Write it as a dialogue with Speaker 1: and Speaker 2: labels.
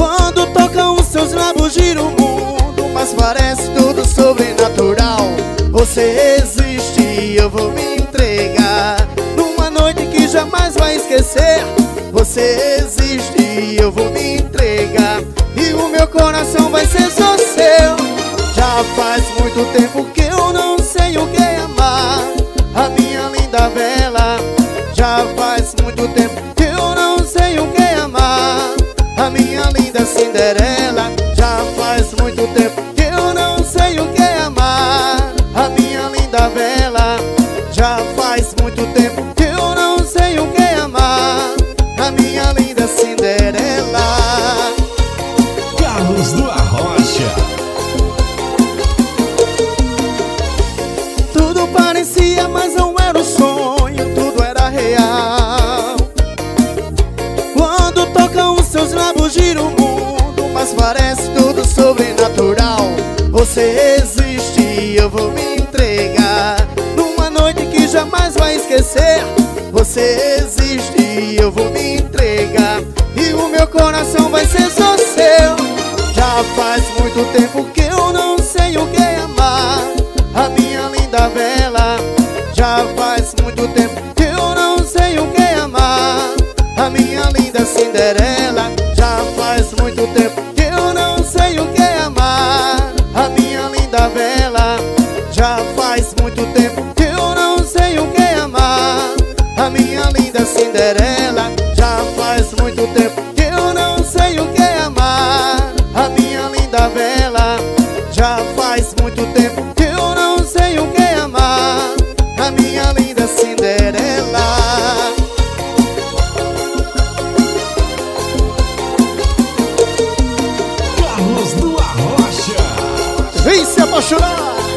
Speaker 1: Quando tocam os seus lábios gira o mundo, mas parece tudo sobrenatural. Você existe e eu vou me entregar numa noite que jamais vai esquecer. Você existe e eu vou me entregar, e o meu coração vai ser só seu. Já faz muito tempo que eu não sei o que é amar, a minha linda bela. Já faz muito tempo que eu não sei o que é amar, a minha linda Cinderela. Já faz muito tempo que eu não sei o que é amar, a minha linda bela. Já faz muito tempo que eu não sei o que é amar, a minha linda Cinderela.
Speaker 2: Carlos do Arrocha.
Speaker 1: Tudo parecia, mas não era um sonho, tudo era real. Quando tocam os seus lábios gira o mundo, mas parece tudo sobrenatural. Você existe e eu vou me entregar numa noite que jamais vai esquecer. Você existe e eu vou me entregar, e o meu coração vai ser só seu. Já faz muito tempo que eu não sei o que é amar, a minha linda bela. Já faz muito tempo que eu não sei o que é amar, a minha linda Cinderela. Já faz muito tempo que eu não sei o que é amar, a minha linda bela. Já faz muito tempo que eu não sei o que é amar, a minha linda Cinderela. Já faz muito tempo que eu não sei o que é amar, a minha linda bela. Já faz muito tempo que eu não sei o que é amar, a minha linda Cinderela.
Speaker 2: Carlos do Arrocha.
Speaker 1: Vem se apaixonar.